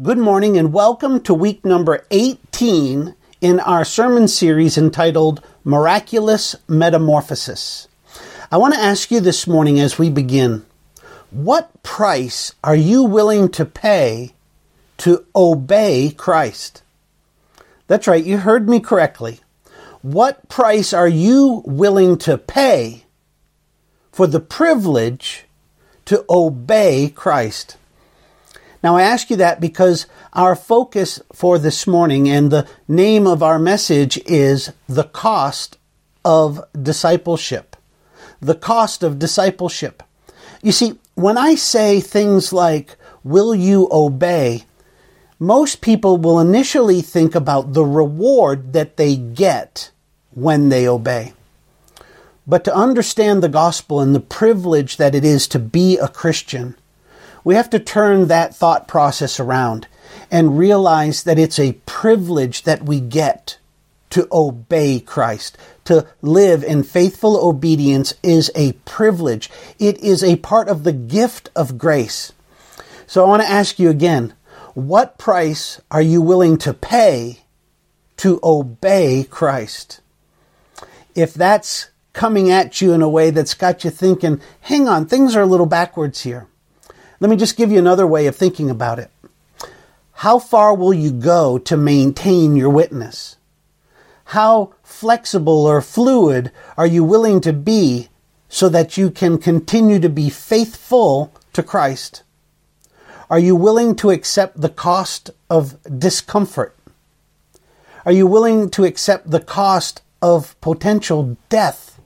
Good morning and welcome to week number 18 in our sermon series entitled Miraculous Metamorphosis. I want to ask you this morning as we begin, what price are you willing to pay to obey Christ? That's right, you heard me correctly. What price are you willing to pay for the privilege to obey Christ? Now, I ask you that because our focus for this morning and the name of our message is the cost of discipleship. The cost of discipleship. You see, when I say things like, will you obey? Most people will initially think about the reward that they get when they obey. But to understand the gospel and the privilege that it is to be a Christian, we have to turn that thought process around and realize that it's a privilege that we get to obey Christ. To live in faithful obedience is a privilege. It is a part of the gift of grace. So I want to ask you again, what price are you willing to pay to obey Christ? If that's coming at you in a way that's got you thinking, hang on, things are a little backwards here. Let me just give you another way of thinking about it. How far will you go to maintain your witness? How flexible or fluid are you willing to be so that you can continue to be faithful to Christ? Are you willing to accept the cost of discomfort? Are you willing to accept the cost of potential death?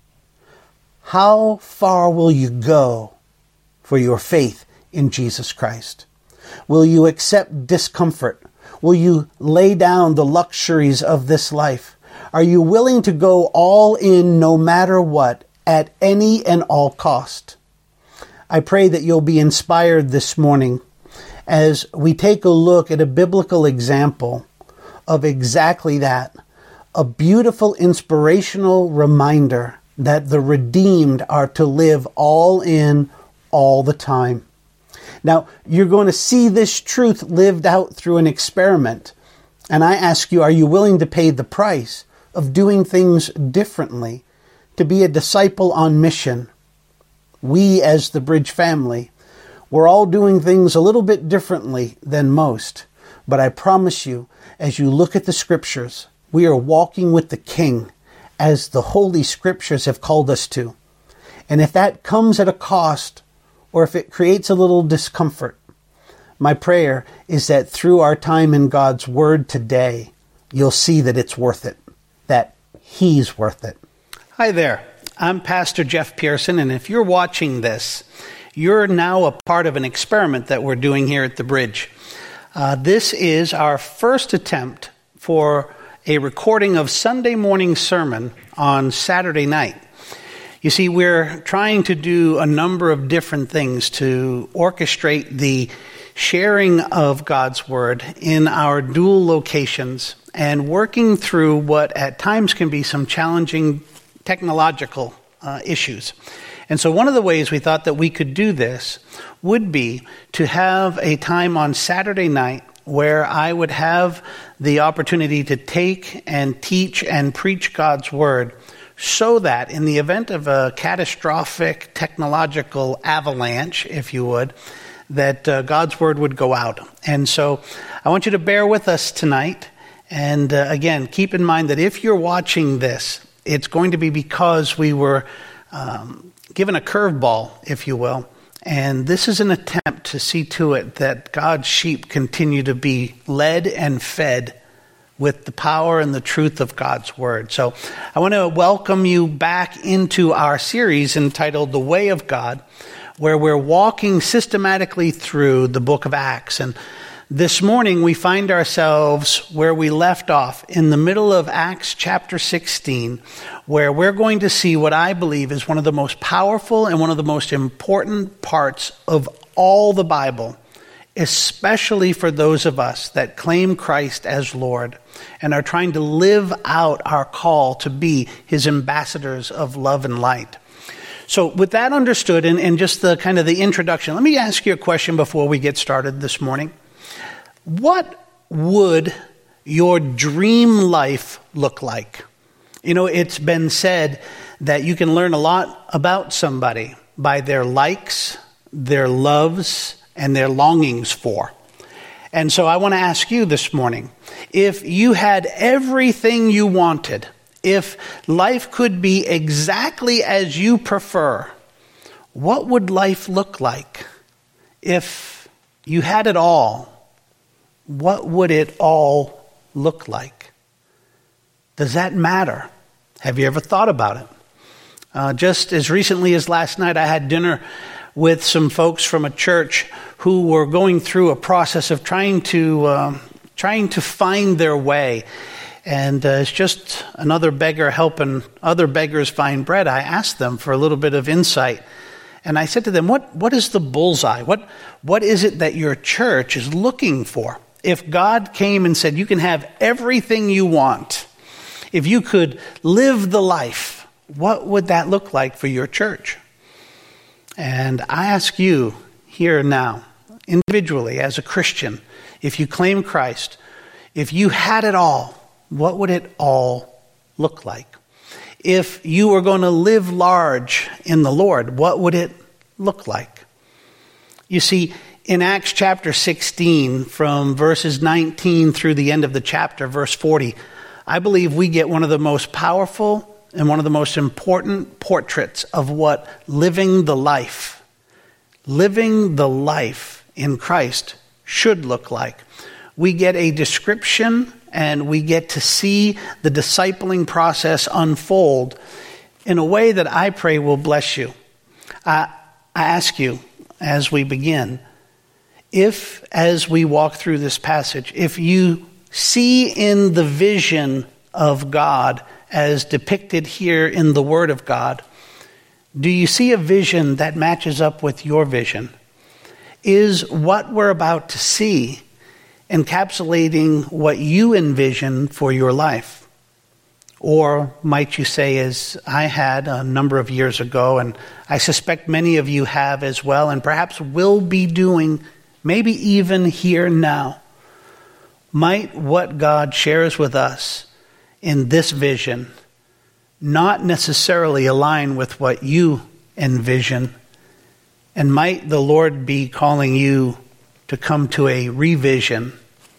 How far will you go for your faith in Jesus Christ? Will you accept discomfort? Will you lay down the luxuries of this life? Are you willing to go all in no matter what, at any and all cost? I pray that you'll be inspired this morning as we take a look at a biblical example of exactly that. A beautiful inspirational reminder that the redeemed are to live all in all the time. Now, you're going to see this truth lived out through an experiment. And I ask you, are you willing to pay the price of doing things differently, to be a disciple on mission? We, as the Bridge family, we're all doing things a little bit differently than most. But I promise you, as you look at the Scriptures, we are walking with the King, as the Holy Scriptures have called us to. And if that comes at a cost, or if it creates a little discomfort, my prayer is that through our time in God's Word today, you'll see that it's worth it, that He's worth it. Hi there, I'm Pastor Jeff Pearson, and if you're watching this, you're now a part of an experiment that we're doing here at the Bridge. This is our first attempt for a recording of Sunday morning sermon on Saturday night. You see, we're trying to do a number of different things to orchestrate the sharing of God's Word in our dual locations and working through what at times can be some challenging technological issues. And so one of the ways we thought that we could do this would be to have a time on Saturday night where I would have the opportunity to take and teach and preach God's Word, so that in the event of a catastrophic technological avalanche, if you would, that God's Word would go out. And so I want you to bear with us tonight. And again, keep in mind that if you're watching this, it's going to be because we were given a curveball, if you will. And this is an attempt to see to it that God's sheep continue to be led and fed with the power and the truth of God's Word. So I want to welcome you back into our series entitled The Way of God, where we're walking systematically through the book of Acts. And this morning we find ourselves where we left off in the middle of Acts chapter 16, where we're going to see what I believe is one of the most powerful and one of the most important parts of all the Bible, especially for those of us that claim Christ as Lord and are trying to live out our call to be His ambassadors of love and light. So with that understood and just the kind of the introduction, let me ask you a question before we get started this morning. What would your dream life look like? You know, it's been said that you can learn a lot about somebody by their likes, their loves, and their longings for. And so I want to ask you this morning, if you had everything you wanted, if life could be exactly as you prefer, what would life look like? If you had it all, what would it all look like? Does that matter? Have you ever thought about it? Just as recently as last night, I had dinner with some folks from a church who were going through a process of trying to find their way. And it's just another beggar helping other beggars find bread. I asked them for a little bit of insight. And I said to them, what is the bullseye? What is it that your church is looking for? If God came and said, you can have everything you want, if you could live the life, what would that look like for your church? And I ask you here now, individually as a Christian, if you claim Christ, if you had it all, what would it all look like? If you were going to live large in the Lord, what would it look like? You see, in Acts chapter 16, from verses 19 through the end of the chapter, verse 40, I believe we get one of the most powerful and one of the most important portraits of what living the life in Christ should look like. We get a description and we get to see the discipling process unfold in a way that I pray will bless you. I ask you as we begin, if as we walk through this passage, if you see in the vision of God as depicted here in the Word of God, do you see a vision that matches up with your vision? Is what we're about to see encapsulating what you envision for your life? Or might you say, as I had a number of years ago, and I suspect many of you have as well, and perhaps will be doing, maybe even here now, might what God shares with us in this vision not necessarily align with what you envision, and might the Lord be calling you to come to a revision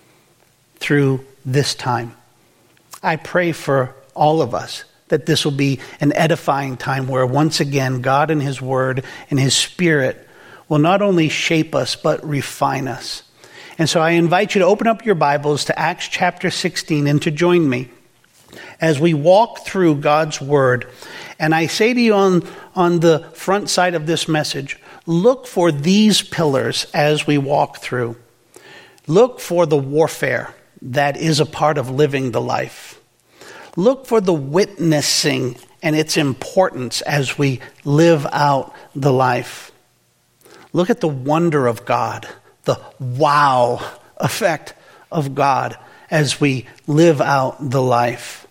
through this time? I pray for all of us that this will be an edifying time where once again God and His Word and His Spirit will not only shape us but refine us. And so I invite you to open up your Bibles to Acts chapter 16 and to join me as we walk through God's Word. And I say to you on the front side of this message, look for these pillars as we walk through. Look for the warfare that is a part of living the life. Look for the witnessing and its importance as we live out the life. Look at the wonder of God, the wow effect of God as we live out the life.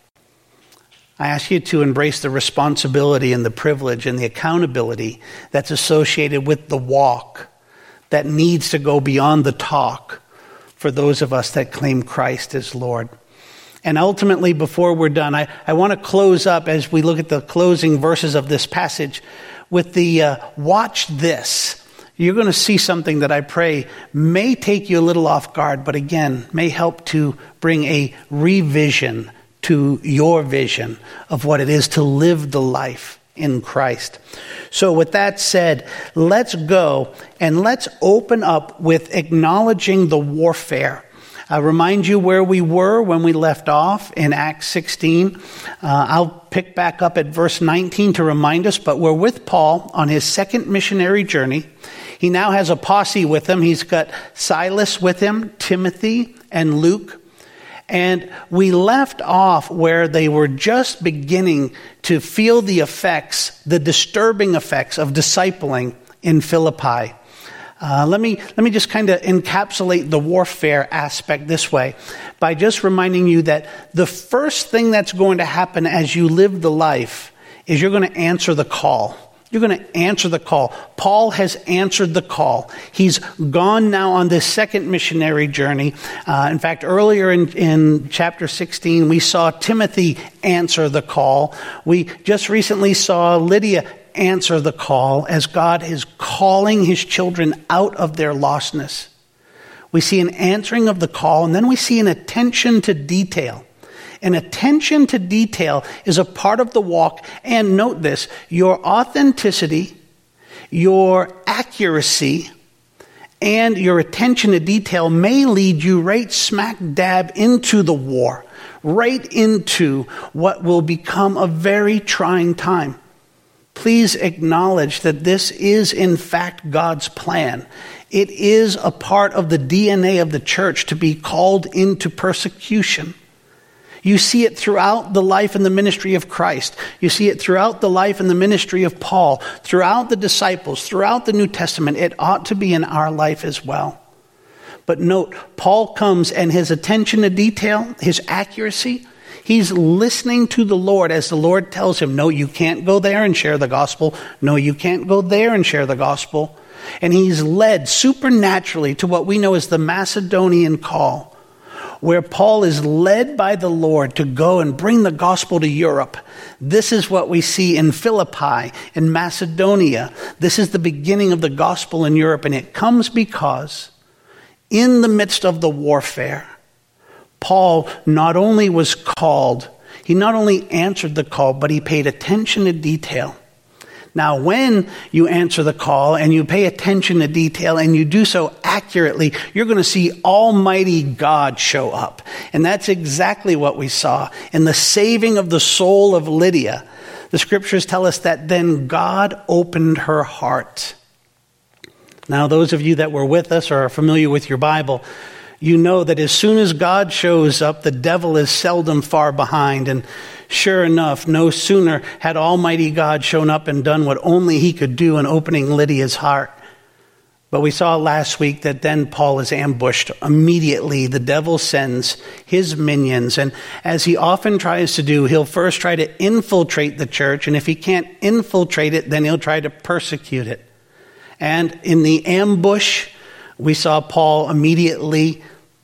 I ask you to embrace the responsibility and the privilege and the accountability that's associated with the walk that needs to go beyond the talk for those of us that claim Christ as Lord. And ultimately, before we're done, I want to close up as we look at the closing verses of this passage with the watch this. You're going to see something that I pray may take you a little off guard, but again, may help to bring a revision to your vision of what it is to live the life in Christ. So with that said, let's go and let's open up with acknowledging the warfare. I'll remind you where we were when we left off in Acts 16. I'll pick back up at verse 19 to remind us, but we're with Paul on his second missionary journey. He now has a posse with him. He's got Silas with him, Timothy, and Luke. And we left off where they were just beginning to feel the effects, the disturbing effects of discipling in Philippi. Let me just kind of encapsulate the warfare aspect this way by just reminding you that the first thing that's going to happen as you live the life is you're going to answer the call. You're going to answer the call. Paul has answered the call. He's gone now on this second missionary journey. In fact, earlier in chapter 16, we saw Timothy answer the call. We just recently saw Lydia answer the call as God is calling his children out of their lostness. We see an answering of the call, and then we see an attention to detail. An attention to detail is a part of the walk. And note this, your authenticity, your accuracy, and your attention to detail may lead you right smack dab into the war, right into what will become a very trying time. Please acknowledge that this is in fact God's plan. It is a part of the DNA of the church to be called into persecution. You see it throughout the life and the ministry of Christ. You see it throughout the life and the ministry of Paul, throughout the disciples, throughout the New Testament. It ought to be in our life as well. But note, Paul comes and his attention to detail, his accuracy, he's listening to the Lord as the Lord tells him, no, you can't go there and share the gospel. No, you can't go there and share the gospel. And he's led supernaturally to what we know as the Macedonian call, where Paul is led by the Lord to go and bring the gospel to Europe. This is what we see in Philippi, in Macedonia. This is the beginning of the gospel in Europe, and it comes because in the midst of the warfare, Paul not only was called, he not only answered the call, but he paid attention to detail. Now, when you answer the call and you pay attention to detail and you do so accurately, you're going to see Almighty God show up. And that's exactly what we saw in the saving of the soul of Lydia. The scriptures tell us that then God opened her heart. Now, those of you that were with us or are familiar with your Bible, you know that as soon as God shows up, the devil is seldom far behind. And sure enough, no sooner had Almighty God shown up and done what only he could do in opening Lydia's heart. But we saw last week that then Paul is ambushed. Immediately, the devil sends his minions. And as he often tries to do, he'll first try to infiltrate the church. And if he can't infiltrate it, then he'll try to persecute it. And in the ambush, we saw Paul immediately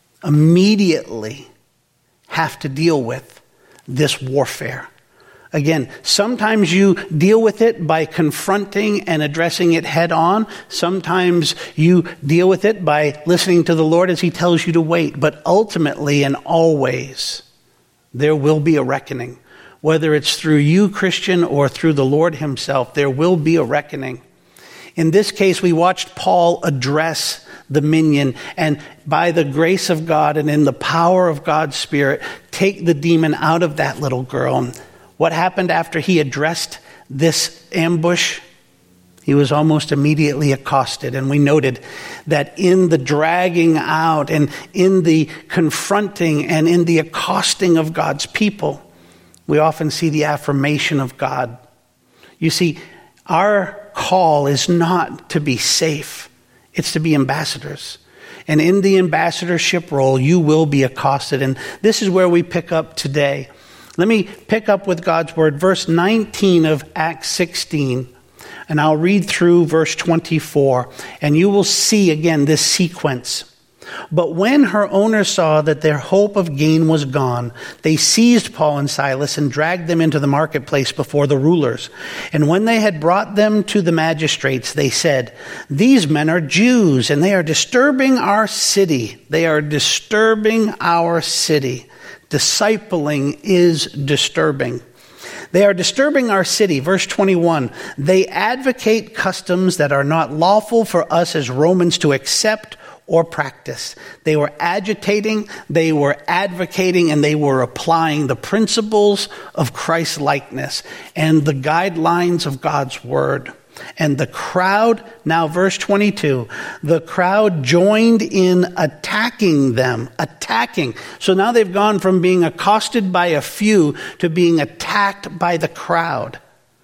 have to deal with this warfare. Again, sometimes you deal with it by confronting and addressing it head on. Sometimes you deal with it by listening to the Lord as he tells you to wait. But ultimately and always, there will be a reckoning. Whether it's through you, Christian, or through the Lord himself, there will be a reckoning. In this case, we watched Paul address the minion and by the grace of God and in the power of God's Spirit, take the demon out of that little girl. What happened after he addressed this ambush? He was almost immediately accosted. And we noted that in the dragging out and in the confronting and in the accosting of God's people, we often see the affirmation of God. You see, our call is not to be safe. It's to be ambassadors. And in the ambassadorship role, you will be accosted. And this is where we pick up today. Let me pick up with God's word, verse 19 of Acts 16. And I'll read through verse 24. And you will see again this sequence. But when her owners saw that their hope of gain was gone, they seized Paul and Silas and dragged them into the marketplace before the rulers. And when they had brought them to the magistrates, they said, "These men are Jews, and they are disturbing our city. They are disturbing our city." Discipling is disturbing. They are disturbing our city. Verse 21, they advocate customs that are not lawful for us as Romans to accept or practice. They were agitating, they were advocating, and they were applying the principles of Christ's likeness and the guidelines of God's word. And the crowd, now verse 22, the crowd joined in attacking them. Attacking. So now they've gone from being accosted by a few to being attacked by the crowd.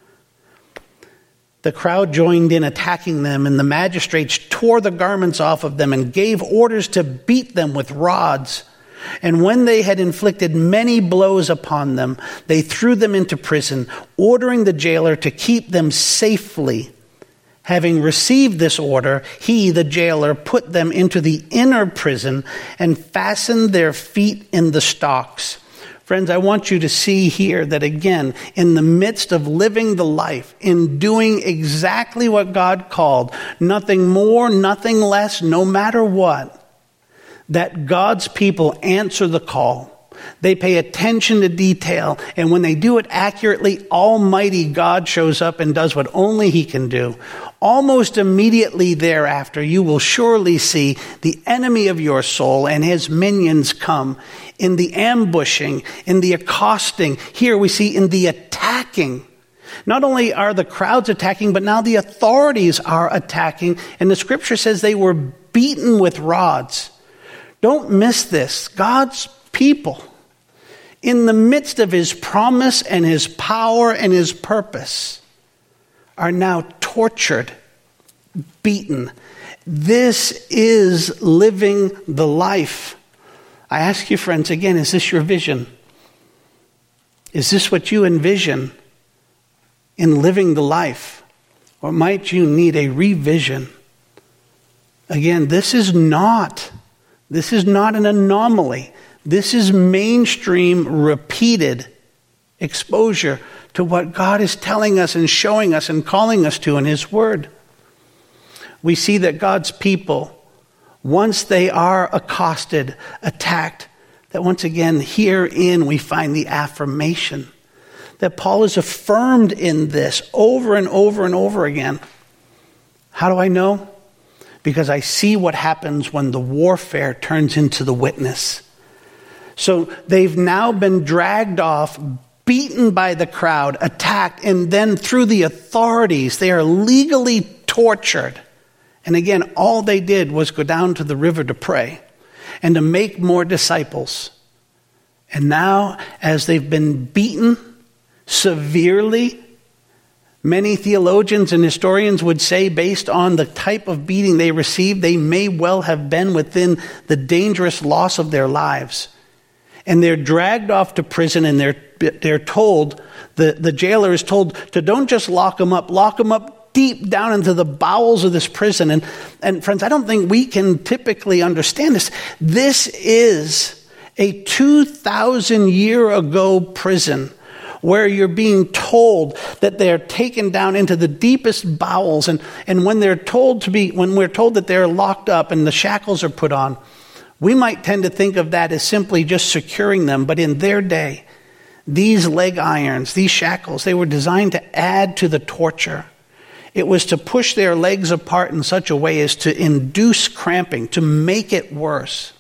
The crowd joined in attacking them, and the magistrates tore the garments off of them and gave orders to beat them with rods. And when they had inflicted many blows upon them, they threw them into prison, ordering the jailer to keep them safely. Having received this order, he, the jailer, put them into the inner prison and fastened their feet in the stocks. Friends, I want you to see here that again, in the midst of living the life, in doing exactly what God called, nothing more, nothing less, no matter what, that God's people answer the call. They pay attention to detail, and when they do it accurately, Almighty God shows up and does what only He can do. Almost immediately thereafter, you will surely see the enemy of your soul and his minions come in the ambushing, in the accosting. Here we see in the attacking. Not only are the crowds attacking, but now the authorities are attacking, and the scripture says they were beaten with rods. Don't miss this. God's people, in the midst of His promise and His power and His purpose, are now tortured, beaten. This is living the life. I ask you, friends, again, is this your vision? Is this what you envision in living the life? Or might you need a revision? Again, this is not an anomaly. This is mainstream, repeated exposure to what God is telling us and showing us and calling us to in His Word. We see that God's people, once they are accosted, attacked, that once again herein we find the affirmation that Paul is affirmed in this over and over and over again. How do I know? Because I see what happens when the warfare turns into the witness. So they've now been dragged off, beaten by the crowd, attacked, and then through the authorities, they are legally tortured. And again, all they did was go down to the river to pray and to make more disciples. And now, as they've been beaten severely, many theologians and historians would say, based on the type of beating they received, they may well have been within the dangerous loss of their lives. And they're dragged off to prison, and they're told, the jailer is told to don't just lock them up deep down into the bowels of this prison. And friends, I don't think we can typically understand this. This is a 2,000-year-ago prison where you're being told that they're taken down into the deepest bowels. And when we're told that they're locked up and the shackles are put on, we might tend to think of that as simply just securing them. But in their day, these leg irons, these shackles, they were designed to add to the torture. It was to push their legs apart in such a way as to induce cramping, to make it worse.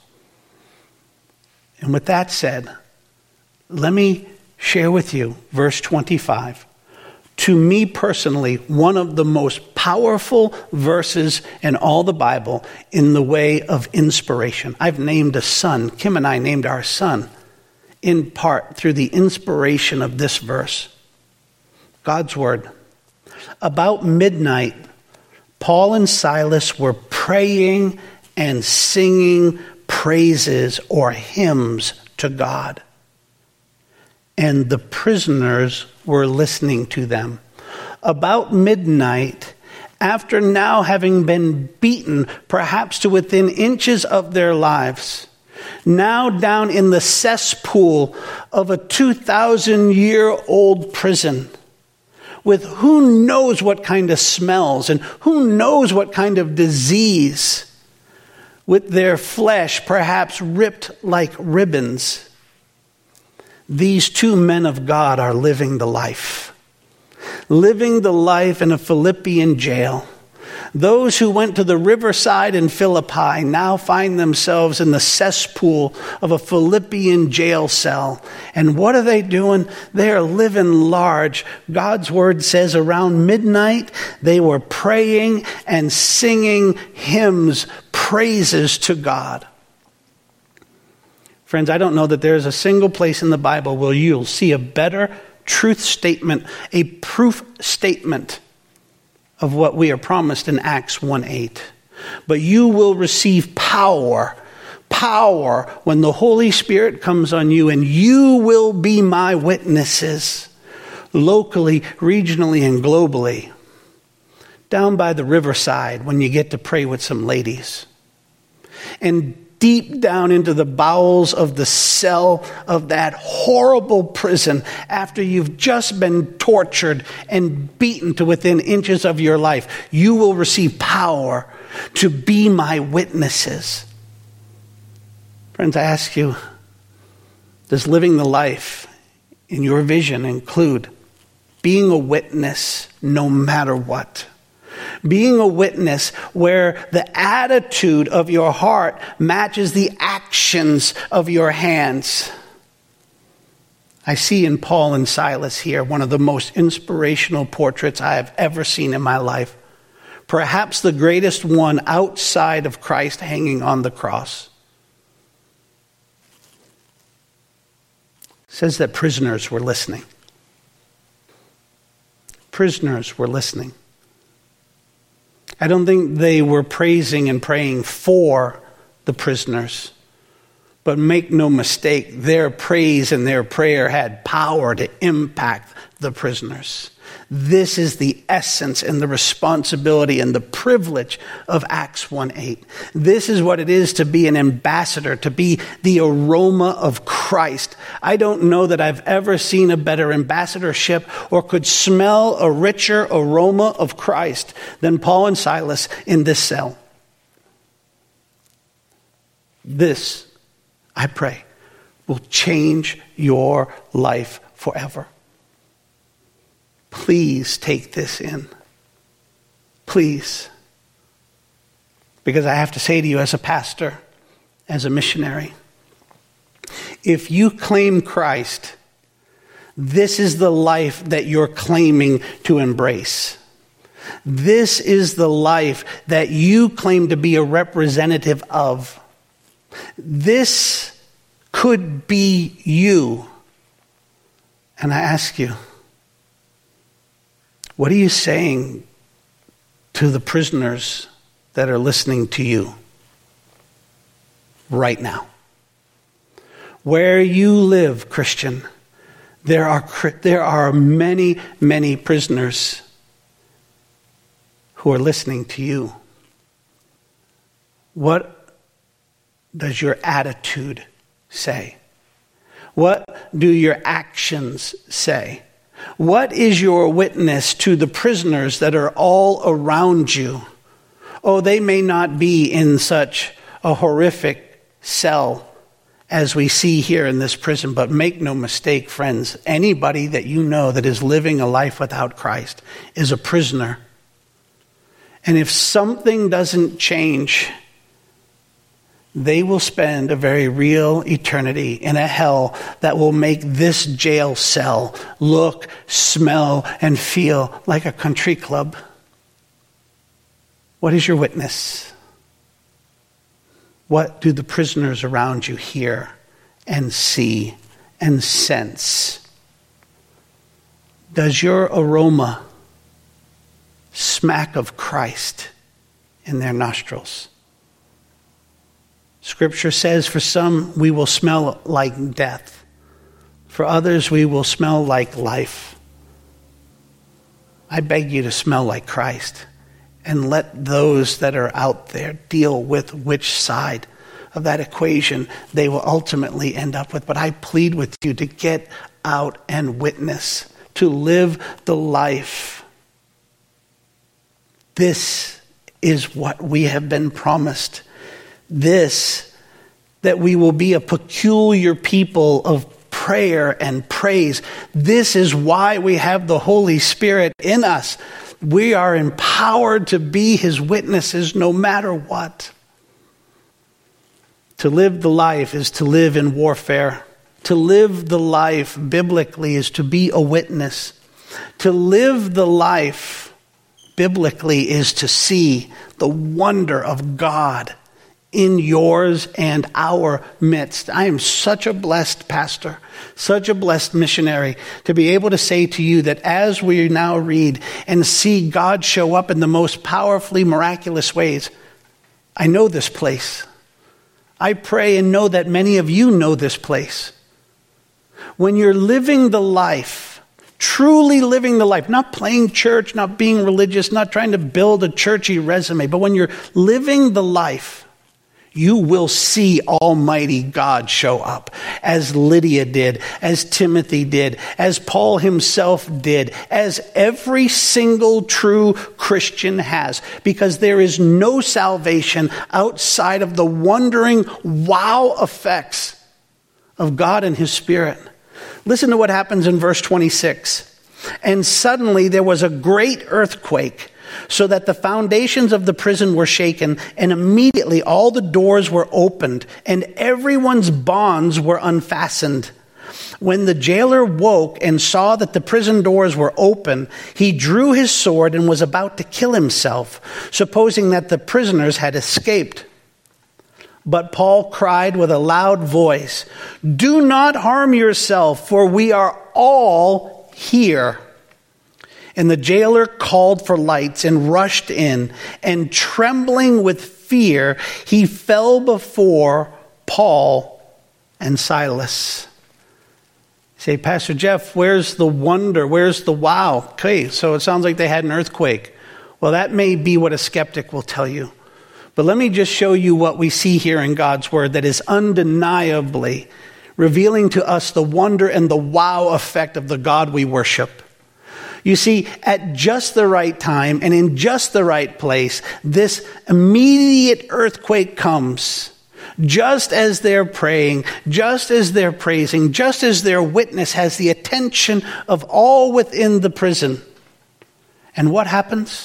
And with that said, let me share with you verse 25. To me personally, one of the most powerful verses in all the Bible in the way of inspiration. I've named a son. Kim and I named our son in part through the inspiration of this verse. God's Word. About midnight, Paul and Silas were praying and singing praises or hymns to God. And the prisoners were listening to them. About midnight, after now having been beaten, perhaps to within inches of their lives, now down in the cesspool of a 2,000-year-old prison, with who knows what kind of smells and who knows what kind of disease, with their flesh perhaps ripped like ribbons, these two men of God are living the life in a Philippian jail. Those who went to the riverside in Philippi now find themselves in the cesspool of a Philippian jail cell. And what are they doing? They are living large. God's Word says around midnight, they were praying and singing hymns, praises to God. Friends, I don't know that there is a single place in the Bible where you'll see a better truth statement, a proof statement of what we are promised in Acts 1:8. But you will receive power power when the Holy Spirit comes on you, and you will be my witnesses locally, regionally, and globally. Down by the riverside when you get to pray with some ladies. And deep down into the bowels of the cell of that horrible prison after you've just been tortured and beaten to within inches of your life, you will receive power to be my witnesses. Friends, I ask you, does living the life in your vision include being a witness no matter what? Being a witness where the attitude of your heart matches the actions of your hands. I see in Paul and Silas here one of the most inspirational portraits I have ever seen in my life. Perhaps the greatest one outside of Christ hanging on the cross. It says that prisoners were listening. Prisoners were listening. I don't think they were praising and praying for the prisoners. But make no mistake, their praise and their prayer had power to impact the prisoners. This is the essence and the responsibility and the privilege of Acts 1:8. This is what it is to be an ambassador, to be the aroma of Christ. I don't know that I've ever seen a better ambassadorship or could smell a richer aroma of Christ than Paul and Silas in this cell. This, I pray, will change your life forever. Please take this in. Please. Because I have to say to you as a pastor, as a missionary, if you claim Christ, this is the life that you're claiming to embrace. This is the life that you claim to be a representative of. This could be you. And I ask you, what are you saying to the prisoners that are listening to you right now? Where you live, Christian, there are many, many prisoners who are listening to you. What does your attitude say? What do your actions say? What is your witness to the prisoners that are all around you? Oh, they may not be in such a horrific cell as we see here in this prison, but make no mistake, friends, anybody that you know that is living a life without Christ is a prisoner. And if something doesn't change, they will spend a very real eternity in a hell that will make this jail cell look, smell, and feel like a country club. What is your witness? What do the prisoners around you hear and see and sense? Does your aroma smack of Christ in their nostrils? Scripture says for some we will smell like death. For others we will smell like life. I beg you to smell like Christ and let those that are out there deal with which side of that equation they will ultimately end up with. But I plead with you to get out and witness, to live the life. This is what we have been promised. This, that we will be a peculiar people of prayer and praise. This is why we have the Holy Spirit in us. We are empowered to be his witnesses no matter what. To live the life is to live in warfare. To live the life biblically is to be a witness. To live the life biblically is to see the wonder of God in yours and our midst. I am such a blessed pastor, such a blessed missionary to be able to say to you that as we now read and see God show up in the most powerfully miraculous ways, I know this place. I pray and know that many of you know this place. When you're living the life, truly living the life, not playing church, not being religious, not trying to build a churchy resume, but when you're living the life, you will see Almighty God show up, as Lydia did, as Timothy did, as Paul himself did, as every single true Christian has, because there is no salvation outside of the wondering wow effects of God and His Spirit. Listen to what happens in verse 26. And suddenly there was a great earthquake, so that the foundations of the prison were shaken, and immediately all the doors were opened, and everyone's bonds were unfastened. When the jailer woke and saw that the prison doors were open, he drew his sword and was about to kill himself, supposing that the prisoners had escaped. But Paul cried with a loud voice, "Do not harm yourself, for we are all here." And the jailer called for lights and rushed in, and trembling with fear, he fell before Paul and Silas. You say, Pastor Jeff, where's the wonder? Where's the wow? Okay, so it sounds like they had an earthquake. Well, that may be what a skeptic will tell you. But let me just show you what we see here in God's Word that is undeniably revealing to us the wonder and the wow effect of the God we worship. You see, at just the right time and in just the right place, this immediate earthquake comes. Just as they're praying, just as they're praising, just as their witness has the attention of all within the prison. And what happens?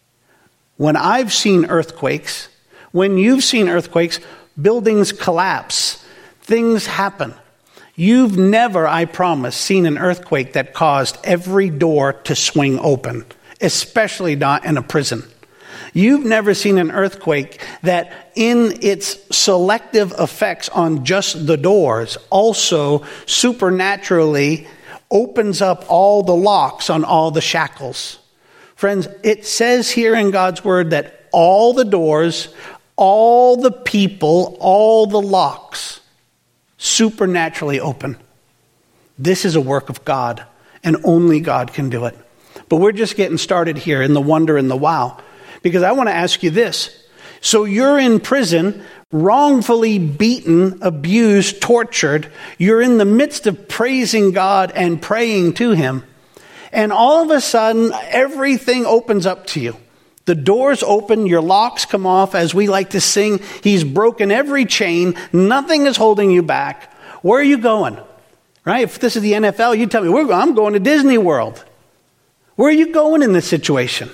When I've seen earthquakes, when you've seen earthquakes, buildings collapse, things happen. You've never, I promise, seen an earthquake that caused every door to swing open, especially not in a prison. You've never seen an earthquake that in its selective effects on just the doors also supernaturally opens up all the locks on all the shackles. Friends, it says here in God's Word that all the doors, all the people, all the locks supernaturally open. This is a work of God, and only God can do it. But we're just getting started here in the wonder and the wow, because I want to ask you this. So you're in prison, wrongfully beaten, abused, tortured. You're in the midst of praising God and praying to Him. And all of a sudden, everything opens up to you. The doors open, your locks come off, as we like to sing. He's broken every chain. Nothing is holding you back. Where are you going? Right? If this is the NFL, you tell me, I'm going to Disney World. Where are you going in this situation?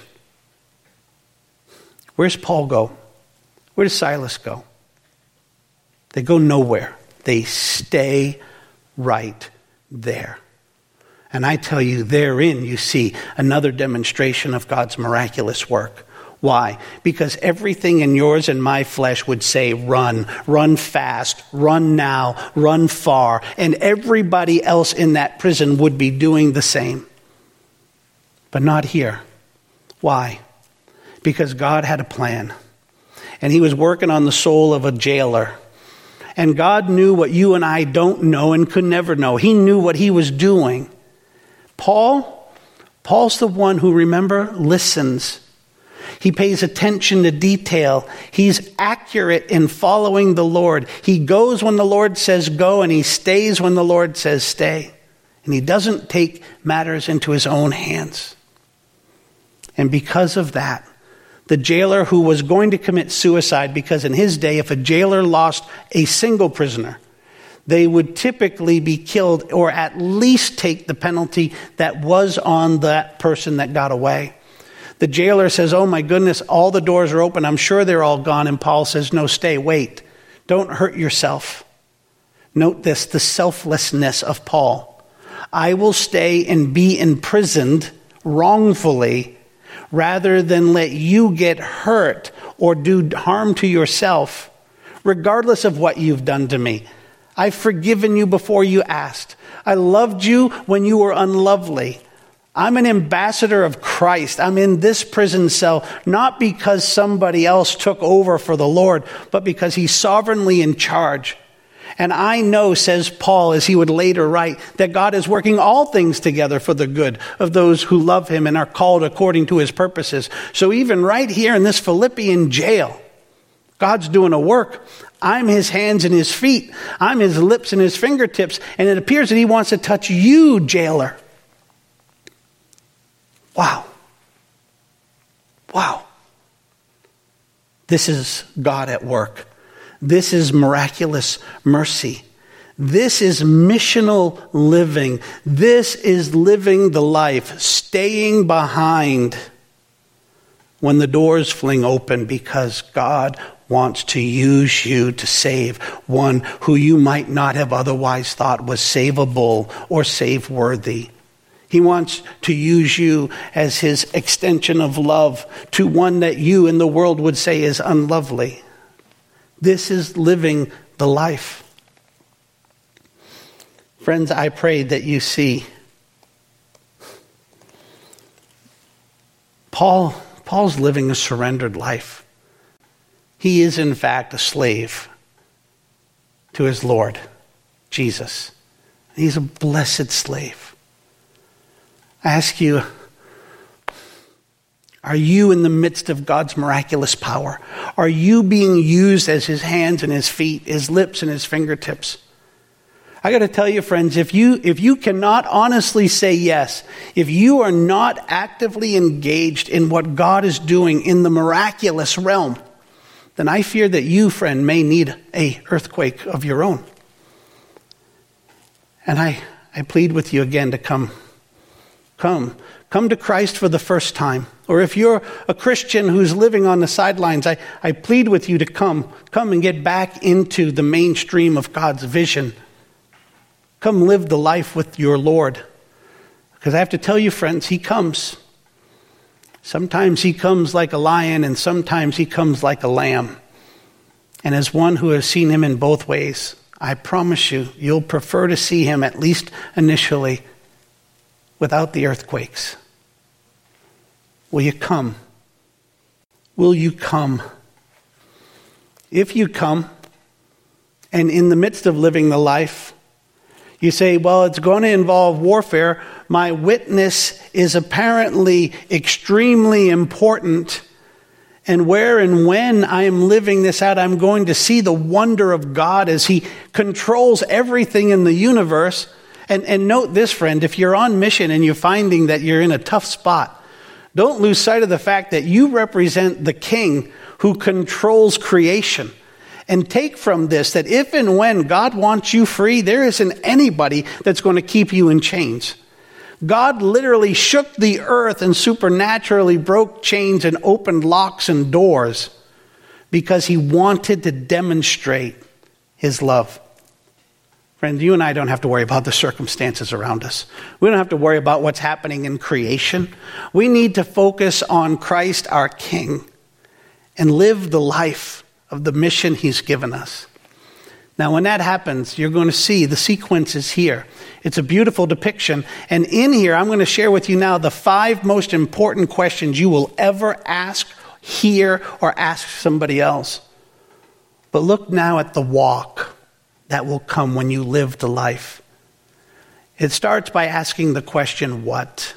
Where's Paul go? Where does Silas go? They go nowhere. They stay right there. And I tell you, therein you see another demonstration of God's miraculous work. Why? Because everything in yours and my flesh would say, run fast, run now, run far. And everybody else in that prison would be doing the same. But not here. Why? Because God had a plan. And He was working on the soul of a jailer. And God knew what you and I don't know and could never know. He knew what He was doing. Paul's the one who, remember, listens. He pays attention to detail. He's accurate in following the Lord. He goes when the Lord says go, and he stays when the Lord says stay. And he doesn't take matters into his own hands. And because of that, the jailer who was going to commit suicide, because in his day, if a jailer lost a single prisoner, they would typically be killed or at least take the penalty that was on that person that got away. The jailer says, oh my goodness, all the doors are open. I'm sure they're all gone. And Paul says, no, stay, wait. Don't hurt yourself. Note this, the selflessness of Paul. I will stay and be imprisoned wrongfully rather than let you get hurt or do harm to yourself, regardless of what you've done to me. I've forgiven you before you asked. I loved you when you were unlovely. I'm an ambassador of Christ. I'm in this prison cell, not because somebody else took over for the Lord, but because he's sovereignly in charge. And I know, says Paul, as he would later write, that God is working all things together for the good of those who love him and are called according to his purposes. So even right here in this Philippian jail, God's doing a work. I'm his hands and his feet. I'm his lips and his fingertips. And it appears that he wants to touch you, jailer. Wow. Wow. This is God at work. This is miraculous mercy. This is missional living. This is living the life, staying behind when the doors fling open, because God wants to use you to save one who you might not have otherwise thought was savable or save-worthy. He wants to use you as his extension of love to one that you in the world would say is unlovely. This is living the life. Friends, I pray that you see Paul's living a surrendered life. He is, in fact, a slave to his Lord, Jesus. He's a blessed slave. I ask you, are you in the midst of God's miraculous power? Are you being used as his hands and his feet, his lips and his fingertips? I got to tell you, friends, if you cannot honestly say yes, if you are not actively engaged in what God is doing in the miraculous realm, then I fear that you, friend, may need an earthquake of your own. And I plead with you again to come to Christ for the first time. Or if you're a Christian who's living on the sidelines, I plead with you to come and get back into the mainstream of God's vision. Come live the life with your Lord. Because I have to tell you, friends, he comes. Sometimes he comes like a lion, and sometimes he comes like a lamb. And as one who has seen him in both ways, I promise you, you'll prefer to see him, at least initially, without the earthquakes. Will you come? Will you come? If you come, and in the midst of living the life, you say, well, it's going to involve warfare. My witness is apparently extremely important. And where and when I am living this out, I'm going to see the wonder of God as he controls everything in the universe. And note this, friend, if you're on mission and you're finding that you're in a tough spot, don't lose sight of the fact that you represent the King who controls creation. And take from this that if and when God wants you free, there isn't anybody that's going to keep you in chains. God literally shook the earth and supernaturally broke chains and opened locks and doors because he wanted to demonstrate his love. Friend, you and I don't have to worry about the circumstances around us. We don't have to worry about what's happening in creation. We need to focus on Christ our King and live the life of the mission he's given us. Now, when that happens, you're going to see the sequences here. It's a beautiful depiction. And in here, I'm going to share with you now the 5 most important questions you will ever ask, hear, or ask somebody else. But look now at the walk that will come when you live the life. It starts by asking the question, what?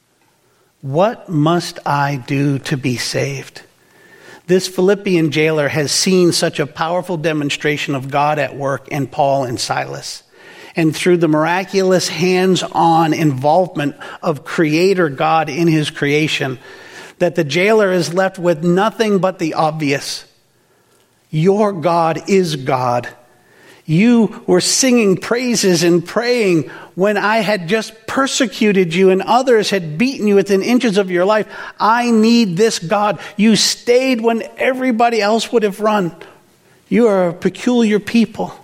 What must I do to be saved? This Philippian jailer has seen such a powerful demonstration of God at work in Paul and Silas. And through the miraculous hands-on involvement of Creator God in his creation, that the jailer is left with nothing but the obvious. Your God is God. You were singing praises and praying when I had just persecuted you and others had beaten you within inches of your life. I need this God. You stayed when everybody else would have run. You are a peculiar people.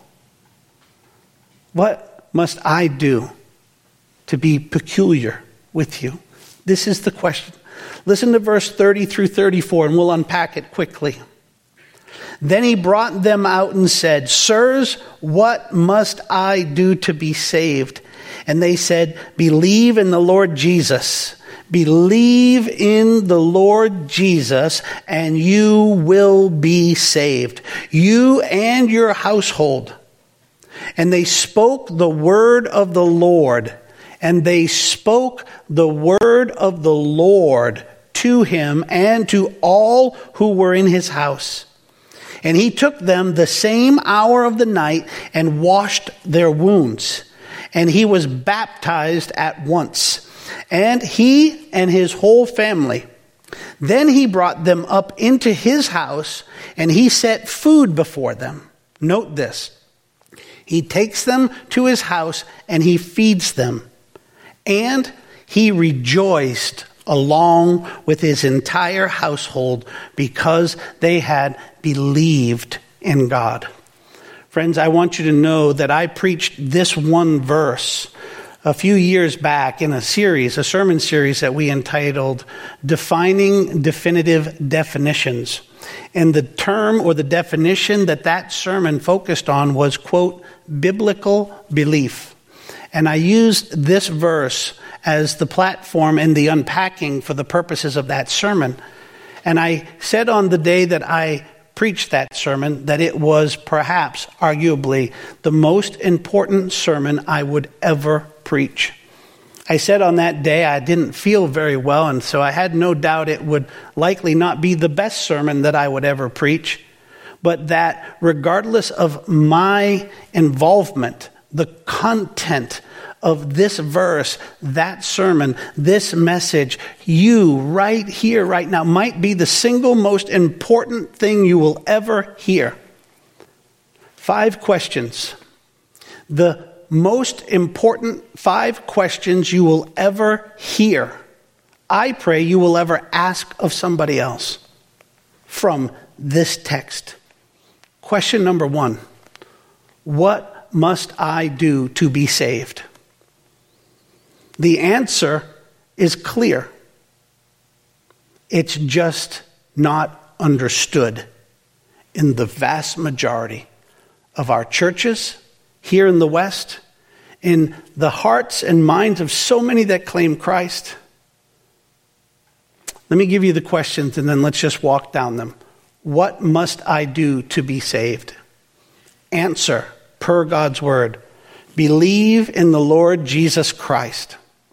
What must I do to be peculiar with you? This is the question. Listen to verse 30 through 34 and we'll unpack it quickly. Then he brought them out and said, Sirs, what must I do to be saved? And they said, believe in the Lord Jesus. Believe in the Lord Jesus, and you will be saved, you and your household. And they spoke the word of the Lord. And they spoke the word of the Lord to him and to all who were in his house. And he took them the same hour of the night and washed their wounds. And he was baptized at once, and he and his whole family. Then he brought them up into his house, and he set food before them. Note this. He takes them to his house, and he feeds them. And he rejoiced along with his entire household because they had believed in God. Friends, I want you to know that I preached this one verse a few years back in a sermon series that we entitled Defining Definitive Definitions. And the term or the definition that sermon focused on was, quote, biblical belief. And I used this verse as the platform and the unpacking for the purposes of that sermon. And I said on the day that I preached that sermon that it was perhaps, arguably, the most important sermon I would ever preach. I said on that day I didn't feel very well, and so I had no doubt it would likely not be the best sermon that I would ever preach, but that regardless of my involvement, the content of this verse, that sermon, this message, you right here, right now, might be the single most important thing you will ever hear. 5 questions. The most important 5 questions you will ever hear. I pray you will ever ask of somebody else from this text. Question number 1. What must I do to be saved? The answer is clear. It's just not understood in the vast majority of our churches here in the West, in the hearts and minds of so many that claim Christ. Let me give you the questions and then let's just walk down them. What must I do to be saved? Answer, per God's word, believe in the Lord Jesus Christ.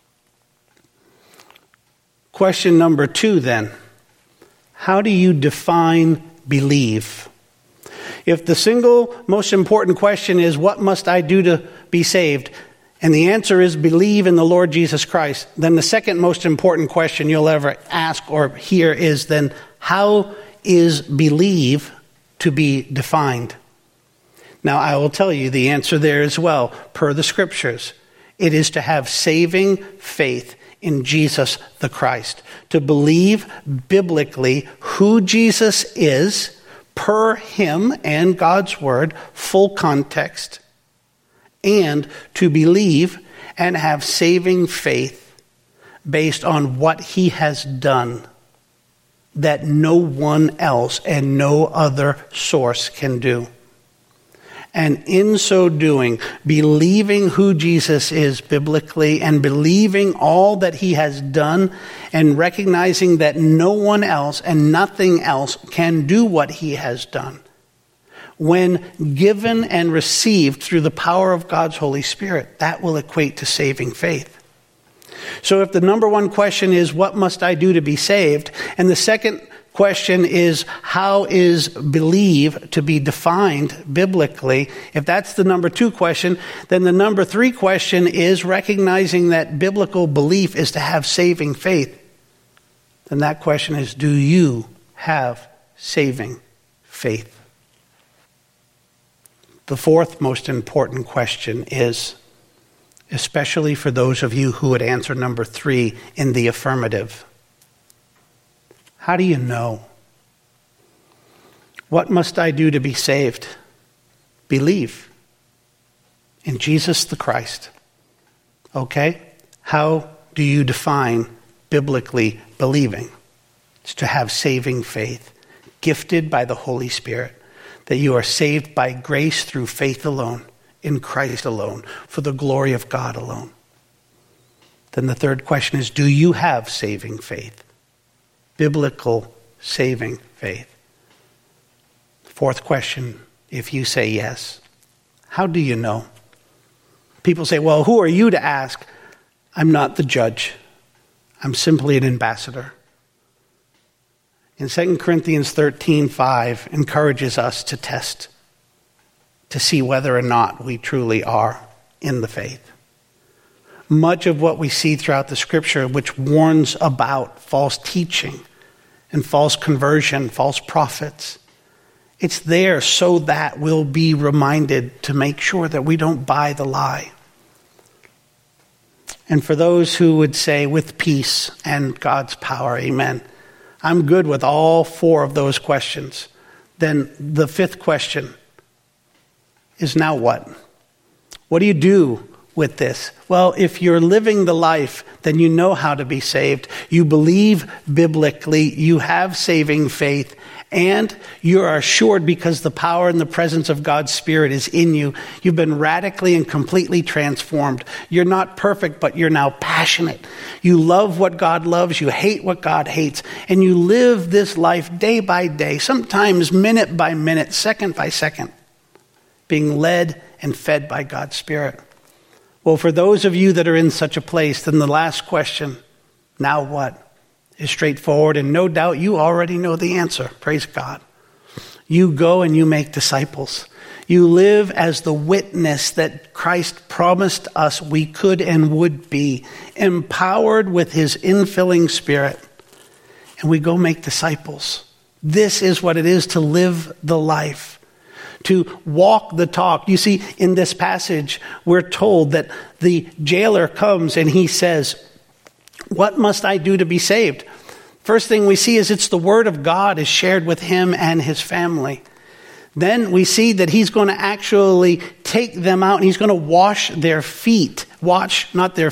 Question number 2 then, how do you define believe? If the single most important question is, what must I do to be saved? And the answer is believe in the Lord Jesus Christ. Then the second most important question you'll ever ask or hear is then, how is believe to be defined? Now I will tell you the answer there as well, per the scriptures. It is to have saving faith in Jesus the Christ. To believe biblically who Jesus is, per him and God's word, full context, and to believe and have saving faith based on what he has done that no one else and no other source can do. And in so doing, believing who Jesus is biblically and believing all that he has done and recognizing that no one else and nothing else can do what he has done, when given and received through the power of God's Holy Spirit, that will equate to saving faith. So if the number 1 question is, what must I do to be saved? And the second question is, how is believe to be defined biblically? If that's the number 2 question, then the number 3 question is recognizing that biblical belief is to have saving faith. Then that question is, do you have saving faith? The fourth most important question is, especially for those of you who would answer number 3 in the affirmative, how do you know? What must I do to be saved? Believe in Jesus the Christ. Okay? How do you define biblically believing? It's to have saving faith, gifted by the Holy Spirit, that you are saved by grace through faith alone, in Christ alone, for the glory of God alone. then the third question is, do you have saving faith? Biblical saving faith. Fourth question, if you say yes, how do you know? People say, well, who are you to ask? I'm not the judge. I'm simply an ambassador. In 2 Corinthians 13:5 encourages us to test, to see whether or not we truly are in the faith. Much of what we see throughout the scripture, which warns about false teaching and false conversion, false prophets, it's there so that we'll be reminded to make sure that we don't buy the lie. And for those who would say, with peace and God's power, amen, I'm good with all four of those questions, then the fifth question is, now what? What do you do with this? Well, if you're living the life, then you know how to be saved. You believe biblically, you have saving faith, and you are assured because the power and the presence of God's Spirit is in you. You've been radically and completely transformed. You're not perfect, but you're now passionate. You love what God loves, you hate what God hates, and you live this life day by day, sometimes minute by minute, second by second, being led and fed by God's Spirit. Well, for those of you that are in such a place, then the last question, now what, is straightforward, and no doubt you already know the answer. Praise God. You go and you make disciples. You live as the witness that Christ promised us we could and would be, empowered with his infilling Spirit. And we go make disciples. This is what it is to live the life, to walk the talk. You see, in this passage, we're told that the jailer comes and he says, what must I do to be saved? First thing we see is it's the word of God is shared with him and his family. Then we see that he's going to actually take them out and he's going to wash their feet. Wash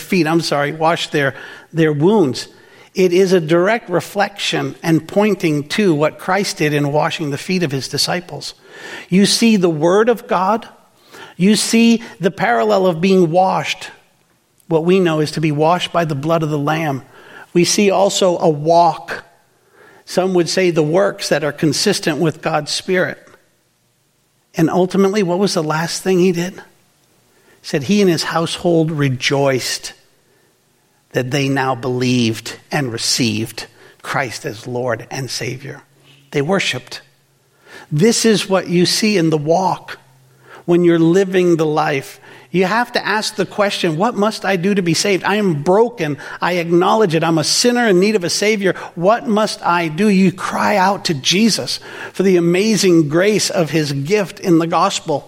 their wounds. It is a direct reflection and pointing to what Christ did in washing the feet of his disciples. You see the word of God. You see the parallel of being washed. What we know is to be washed by the blood of the Lamb. We see also a walk. Some would say the works that are consistent with God's Spirit. And ultimately, what was the last thing he did? He said he and his household rejoiced that they now believed and received Christ as Lord and Savior. They worshiped. This is what you see in the walk when you're living the life. You have to ask the question, what must I do to be saved? I am broken. I acknowledge it. I'm a sinner in need of a Savior. What must I do? You cry out to Jesus for the amazing grace of his gift in the gospel.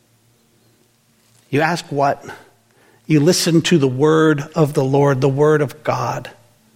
You ask what? You listen to the word of the Lord, the word of God.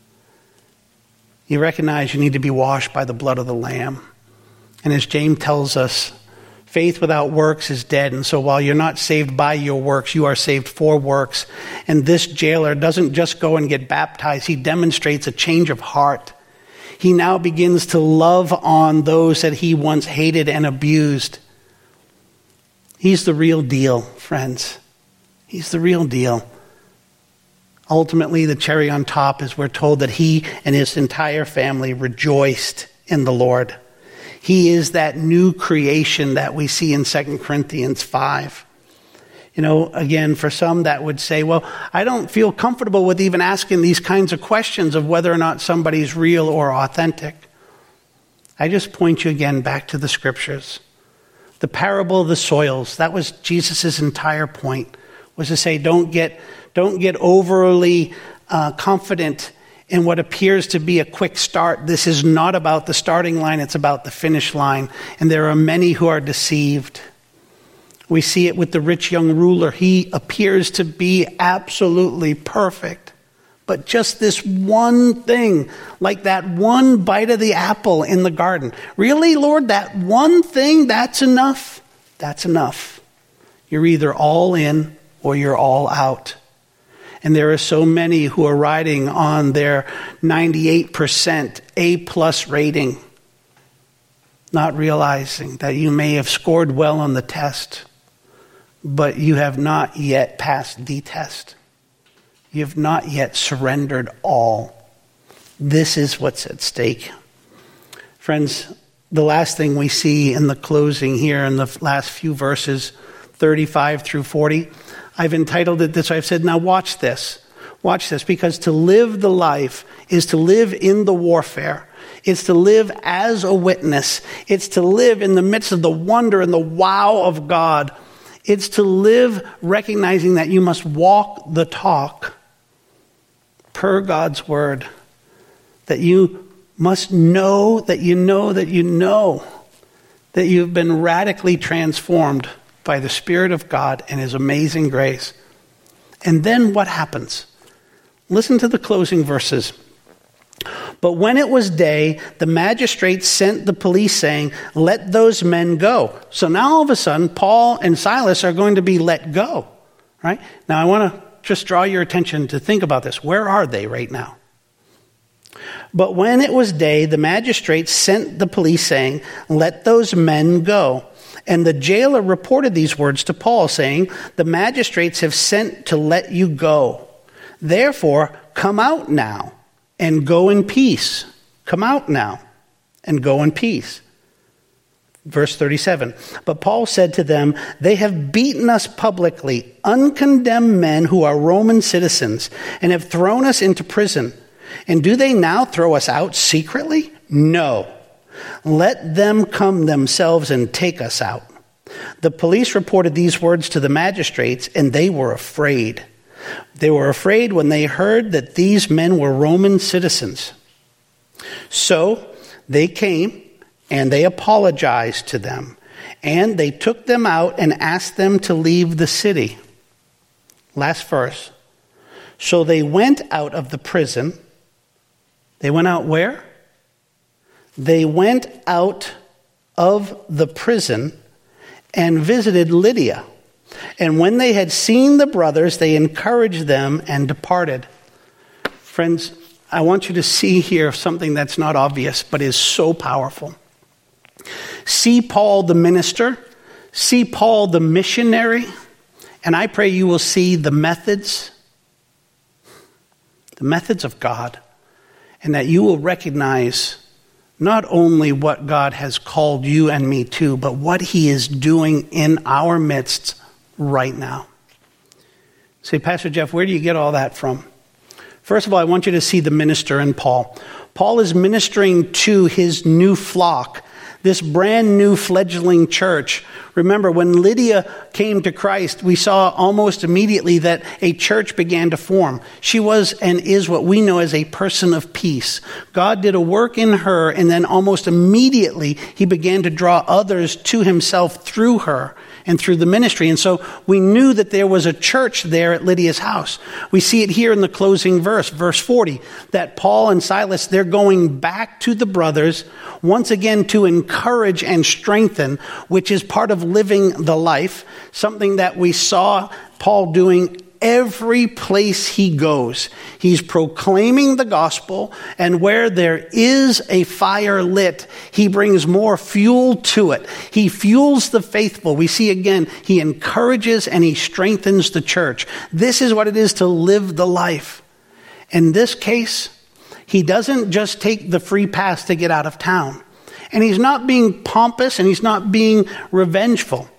You recognize you need to be washed by the blood of the Lamb. And as James tells us, faith without works is dead. And so while you're not saved by your works, you are saved for works. And this jailer doesn't just go and get baptized. He demonstrates a change of heart. He now begins to love on those that he once hated and abused. He's the real deal, friends. He's the real deal. Ultimately, the cherry on top is we're told that he and his entire family rejoiced in the Lord. He is that new creation that we see in 2 Corinthians 5. You know, again, for some that would say, well, I don't feel comfortable with even asking these kinds of questions of whether or not somebody's real or authentic. I just point you again back to the scriptures. The parable of the soils, that was Jesus' entire point, was to say, don't get overly confident in what appears to be a quick start. This is not about the starting line, it's about the finish line. And there are many who are deceived. We see it with the rich young ruler. He appears to be absolutely perfect. But just this one thing, like that one bite of the apple in the garden. Really, Lord, that one thing, that's enough? That's enough. You're either all in or you're all out. And there are so many who are riding on their 98% A+ rating, not realizing that you may have scored well on the test, but you have not yet passed the test. You've not yet surrendered all. This is what's at stake. Friends, the last thing we see in the closing here in the last few verses, 35 through 40, I've entitled it this way. I've said, now watch this. Watch this, because to live the life is to live in the warfare. It's to live as a witness. It's to live in the midst of the wonder and the wow of God. It's to live recognizing that you must walk the talk per God's word. That you must know that you know that you know that you've been radically transformed by the Spirit of God and His amazing grace. And then what happens? Listen to the closing verses. But when it was day, the magistrates sent the police saying, let those men go. So now all of a sudden, Paul and Silas are going to be let go. Right? Now I want to just draw your attention to think about this. Where are they right now? But when it was day, the magistrates sent the police saying, let those men go. And the jailer reported these words to Paul, saying, the magistrates have sent to let you go. Therefore, come out now and go in peace. Come out now and go in peace. Verse 37, but Paul said to them, they have beaten us publicly, uncondemned men who are Roman citizens, and have thrown us into prison. And do they now throw us out secretly? No. Let them come themselves and take us out. The police reported these words to the magistrates, and they were afraid. They were afraid when they heard that these men were Roman citizens. So they came and they apologized to them, and they took them out and asked them to leave the city. Last verse. So they went out of the prison. They went out where? They went out of the prison and visited Lydia. And when they had seen the brothers, they encouraged them and departed. Friends, I want you to see here something that's not obvious, but is so powerful. See Paul the minister, see Paul the missionary, and I pray you will see the methods of God, and that you will recognize not only what God has called you and me to, but what He is doing in our midst right now. Say, Pastor Jeff, where do you get all that from? First of all, I want you to see the minister in Paul. Paul is ministering to his new flock, this brand new fledgling church. Remember, when Lydia came to Christ, we saw almost immediately that a church began to form. She was and is what we know as a person of peace. God did a work in her, and then almost immediately He began to draw others to Himself through her and through the ministry. And so we knew that there was a church there at Lydia's house. We see it here in the closing verse, verse 40, that Paul and Silas, they're going back to the brothers once again to encourage and strengthen, which is part of living the life, something that we saw Paul doing every place he goes. He's proclaiming the gospel, and where there is a fire lit, he brings more fuel to it. He fuels the faithful. We see again, he encourages and he strengthens the church. This is what it is to live the life. In this case, he doesn't just take the free pass to get out of town. And he's not being pompous and he's not being revengeful.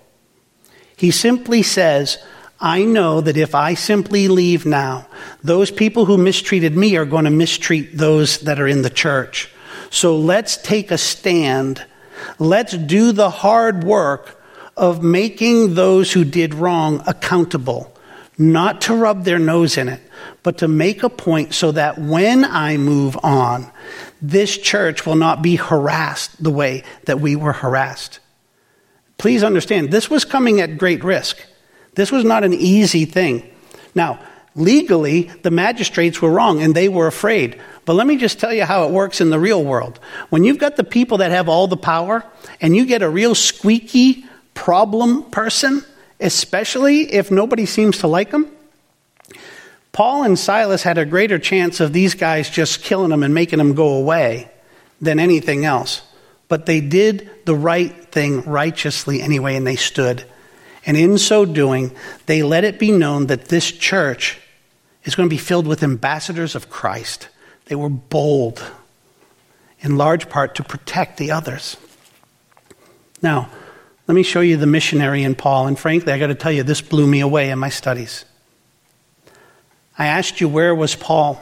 He simply says, I know that if I simply leave now, those people who mistreated me are going to mistreat those that are in the church. So let's take a stand. Let's do the hard work of making those who did wrong accountable. Not to rub their nose in it, but to make a point so that when I move on, this church will not be harassed the way that we were harassed. Please understand, this was coming at great risk. This was not an easy thing. Now, legally, the magistrates were wrong and they were afraid. But let me just tell you how it works in the real world. When you've got the people that have all the power and you get a real squeaky problem person, especially if nobody seems to like them, Paul and Silas had a greater chance of these guys just killing them and making them go away than anything else. But they did the right thing righteously anyway, and they stood. And in so doing, they let it be known that this church is going to be filled with ambassadors of Christ. They were bold, in large part to protect the others. Now, let me show you the missionary in Paul. And frankly, I got to tell you, this blew me away in my studies. I asked you, where was Paul?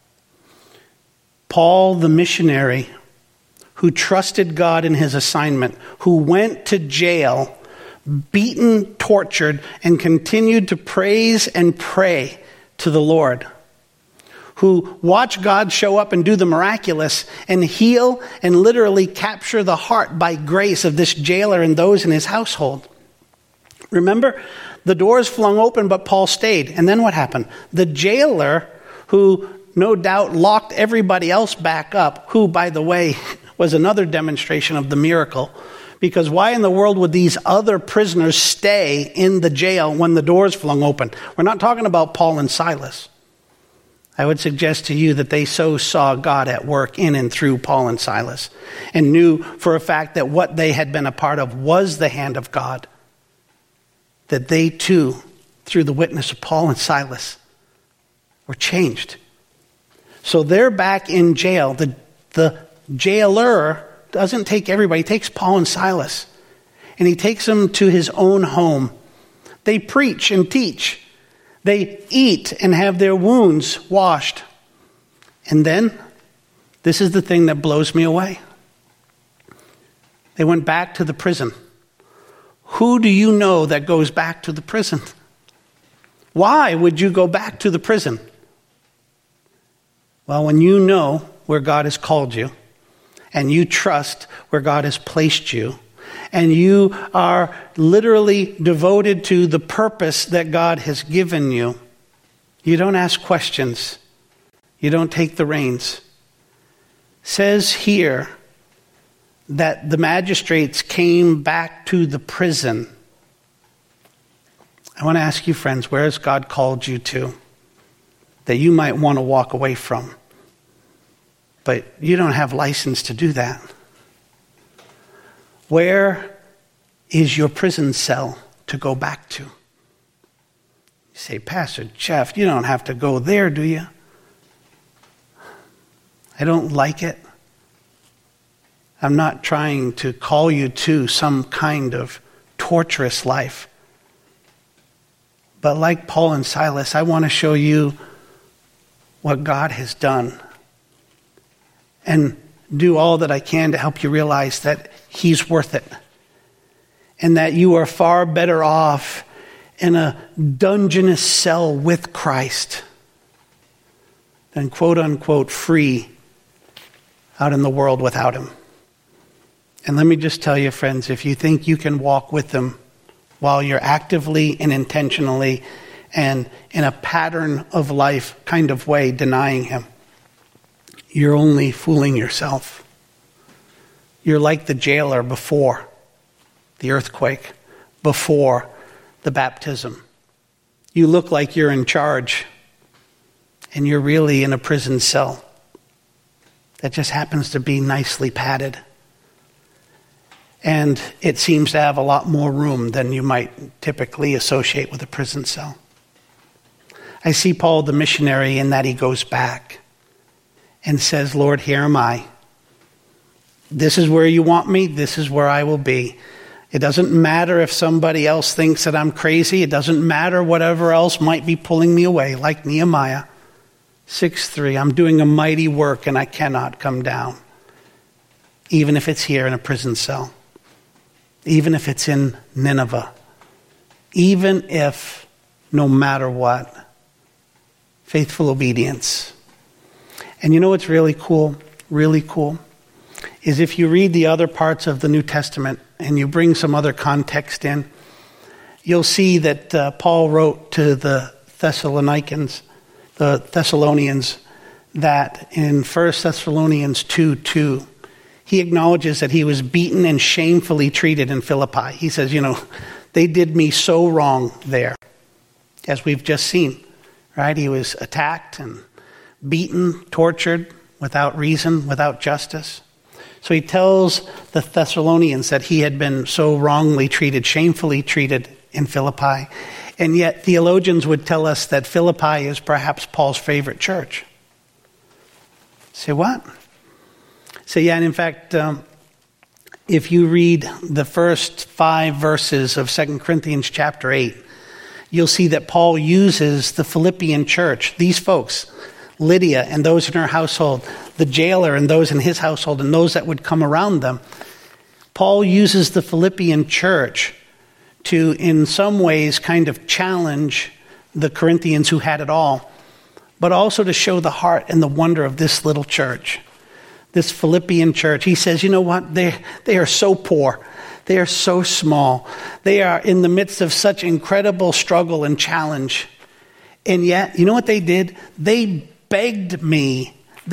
Paul, the missionary, who trusted God in his assignment, who went to jail, beaten, tortured, and continued to praise and pray to the Lord, who watched God show up and do the miraculous and heal and literally capture the heart by grace of this jailer and those in his household. Remember, the doors flung open, but Paul stayed. And then what happened? The jailer, who no doubt locked everybody else back up, who, by the way, was another demonstration of the miracle, because why in the world would these other prisoners stay in the jail when the doors flung open? We're not talking about Paul and Silas. I would suggest to you that they so saw God at work in and through Paul and Silas and knew for a fact that what they had been a part of was the hand of God, that they too, through the witness of Paul and Silas, were changed. So they're back in jail. The jailer doesn't take everybody. He takes Paul and Silas, and he takes them to his own home. They preach and teach. They eat and have their wounds washed. And then, this is the thing that blows me away. They went back to the prison. Who do you know that goes back to the prison? Why would you go back to the prison? Well, when you know where God has called you, and you trust where God has placed you, and you are literally devoted to the purpose that God has given you, you don't ask questions. You don't take the reins. It says here that the magistrates came back to the prison. I want to ask you, friends, where has God called you to that you might want to walk away from? But you don't have license to do that. Where is your prison cell to go back to? You say, Pastor Jeff, you don't have to go there, do you? I don't like it. I'm not trying to call you to some kind of torturous life. But like Paul and Silas, I want to show you what God has done and do all that I can to help you realize that He's worth it, and that you are far better off in a dungeness cell with Christ than quote unquote free out in the world without Him. And let me just tell you, friends, if you think you can walk with Him while you're actively and intentionally and in a pattern of life kind of way denying Him, you're only fooling yourself. You're like the jailer before the earthquake, before the baptism. You look like you're in charge, and you're really in a prison cell that just happens to be nicely padded. And it seems to have a lot more room than you might typically associate with a prison cell. I see Paul the missionary in that he goes back and says, Lord, here am I. This is where you want me. This is where I will be. It doesn't matter if somebody else thinks that I'm crazy. It doesn't matter whatever else might be pulling me away, like Nehemiah 6:3. I'm doing a mighty work and I cannot come down, even if it's here in a prison cell, even if it's in Nineveh, even if, no matter what, faithful obedience. And you know what's really cool, is if you read the other parts of the New Testament and you bring some other context in, you'll see that Paul wrote to the Thessalonians, that in 1 Thessalonians 2:2, he acknowledges that he was beaten and shamefully treated in Philippi. He says, they did me so wrong there, as we've just seen, right? He was attacked and beaten, tortured, without reason, without justice. So he tells the Thessalonians that he had been so wrongly treated, shamefully treated in Philippi. And yet theologians would tell us that Philippi is perhaps Paul's favorite church. Say what? So yeah, and in fact, if you read the first 5 verses of 2 Corinthians chapter 8, you'll see that Paul uses the Philippian church, these folks, Lydia and those in her household, the jailer and those in his household, and those that would come around them. Paul uses the Philippian church to, in some ways, kind of challenge the Corinthians who had it all, but also to show the heart and the wonder of this little church, this Philippian church. He says, you know what? They are so poor. They are so small. They are in the midst of such incredible struggle and challenge. And yet, you know what they did? They begged me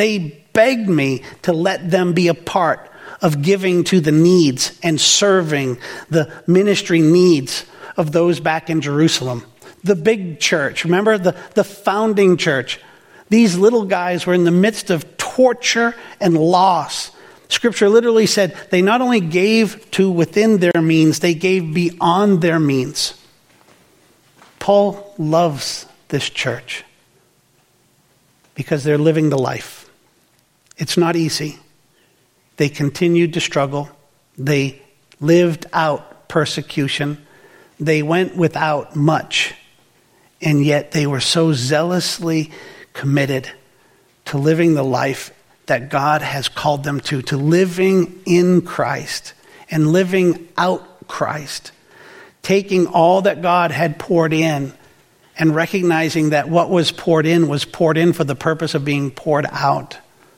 to let them be a part of giving to the needs and serving the ministry needs of those back in Jerusalem. The big church, remember the founding church. These little guys were in the midst of torture and loss. Scripture literally said they not only gave to within their means, they gave beyond their means. Paul loves this church because they're living the life. It's not easy. They continued to struggle. They lived out persecution. They went without much. And yet they were so zealously committed to living the life that God has called them to living in Christ and living out Christ, taking all that God had poured in and recognizing that what was poured in for the purpose of being poured out.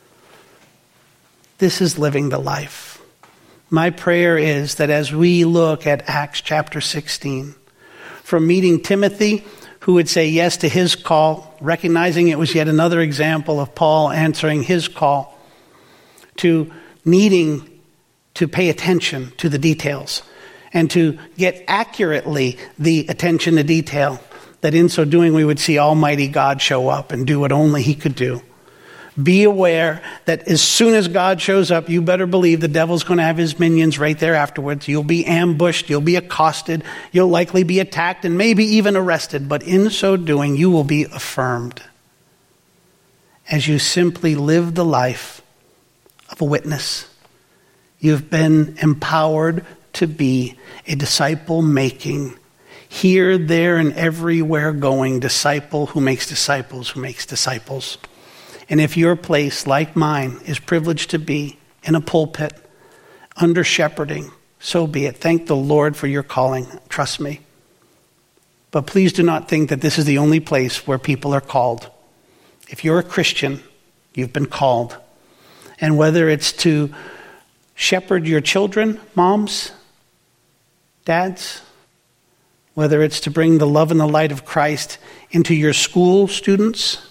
This is living the life. My prayer is that as we look at Acts chapter 16, from meeting Timothy, who would say yes to his call, recognizing it was yet another example of Paul answering his call, to needing to pay attention to the details and to get accurately the attention to detail, that in so doing we would see Almighty God show up and do what only He could do. Be aware that as soon as God shows up, you better believe the devil's going to have his minions right there afterwards. You'll be ambushed, you'll be accosted, you'll likely be attacked and maybe even arrested. But in so doing, you will be affirmed as you simply live the life of a witness. You've been empowered to be a disciple-making, here, there, and everywhere going disciple who makes disciples who makes disciples. And if your place, like mine, is privileged to be in a pulpit, under shepherding, so be it. Thank the Lord for your calling. Trust me. But please do not think that this is the only place where people are called. If you're a Christian, you've been called. And whether it's to shepherd your children, moms, dads, whether it's to bring the love and the light of Christ into your school students,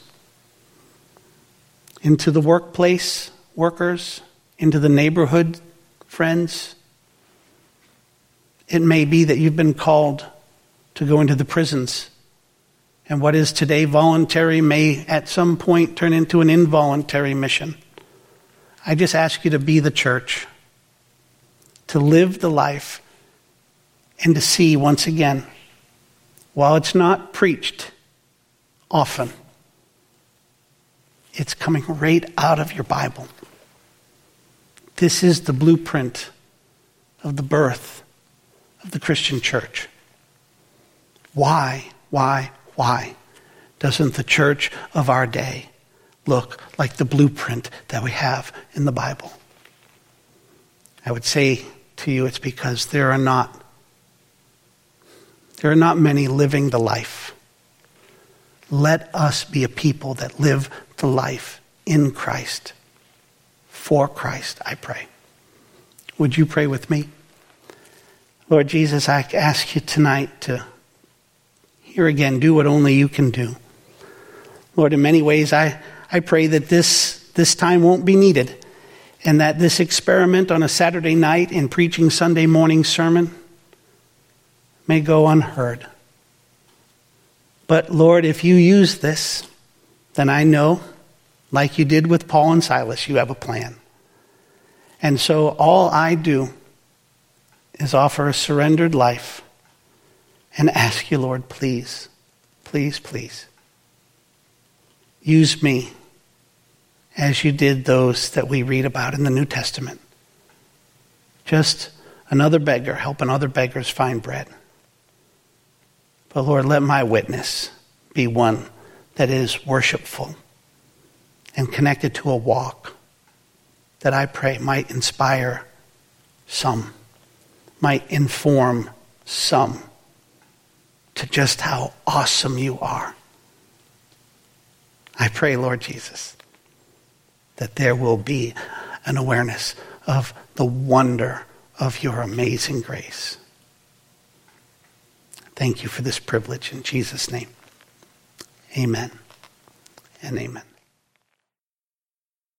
into the workplace, workers, into the neighborhood, friends. It may be that you've been called to go into the prisons. And what is today voluntary may at some point turn into an involuntary mission. I just ask you to be the church, to live the life, and to see once again, while it's not preached often, it's coming right out of your Bible. This is the blueprint of the birth of the Christian church. Why doesn't the church of our day look like the blueprint that we have in the Bible? I would say to you it's because there are not many living the life. Let us be a people that live the life in Christ, for Christ, I pray. Would you pray with me? Lord Jesus, I ask you tonight to here again do what only you can do. Lord, in many ways, I pray that this time won't be needed, and that this experiment on a Saturday night in preaching Sunday morning sermon may go unheard. But Lord, if you use this, then I know, like you did with Paul and Silas, you have a plan. And so all I do is offer a surrendered life and ask you, Lord, please, please, please, use me as you did those that we read about in the New Testament. Just another beggar helping other beggars find bread. But Lord, let my witness be one that is worshipful and connected to a walk that I pray might inspire some, might inform some to just how awesome you are. I pray, Lord Jesus, that there will be an awareness of the wonder of your amazing grace. Thank you for this privilege in Jesus' name. Amen and amen.